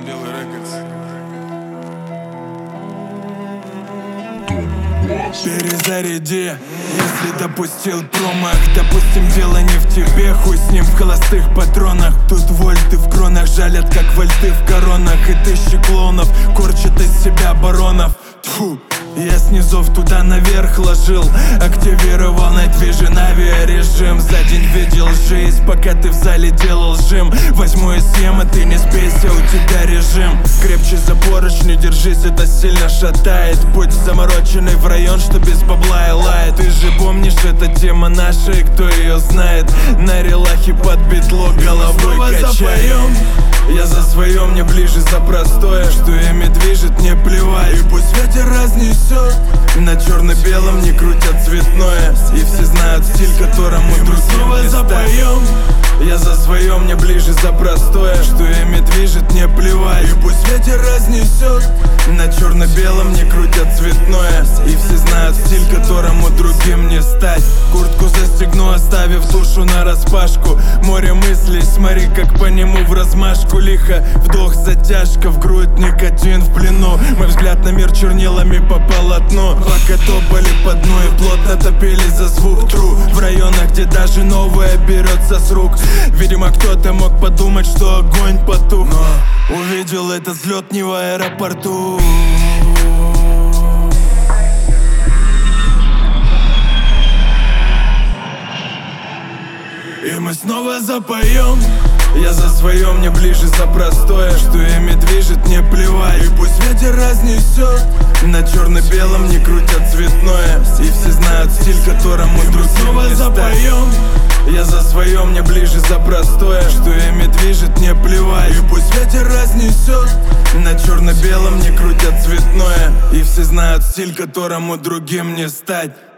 Белый Рекордс. Перезаряди, если допустил промах. Допустим, дело не в тебе, хуй с ним в холостых патронах. Тут вольты в кронах жалят, как вольты в коронах. И тысячи клоунов корчат из себя баронов. Тьфу. Я с низов туда наверх ложил, активировал Night Vision авиарежим. За день видел жизнь, пока ты в зале делал жим. Возьму и съем, а ты не сбейся, у тебя режим. Крепче за поручни держись, это сильно шатает. Путь замороченный в район, что без бабла и лает. Ты же помнишь, это тема наша, и кто ее знает. На релахе под битло головой качает. Я за свое, мне ближе за простое. Что ими движет, не плевать. И пусть ветер разнесет, на черно-белом не крутят цветное. И все знают стиль, которому другим не стать. Я за свое, мне ближе за простое. Что ими движет, не плевать. И пусть ветер разнесет, на черно-белом не крутят цветное. И все знают стиль, которому другим не стать. Куртку застегну, оставив душу на распашку. Море мыслей, смотри, как по нему в размашку. Лихо, вдох, затяжка, в грудь никотин в плену. Мой взгляд на мир чернилами по полотну. Пока топали по дну и плотно топили за звук тру. В районах, где даже новое берется с рук. Видимо, кто-то мог подумать, что огонь потух, но увидел этот взлет не в аэропорту. И мы снова запоем. Я за свое, мне ближе за простое. Что ими движет, не плевать. И пусть ветер разнесет, на черно-белом не крутят цветное. И все знают стиль, которому другим не стать. Я за свое, мне ближе за простое. Что ими движет, не плевать. И пусть ветер разнесет, на черно-белом не крутят цветное. И все знают стиль, которому другим не стать.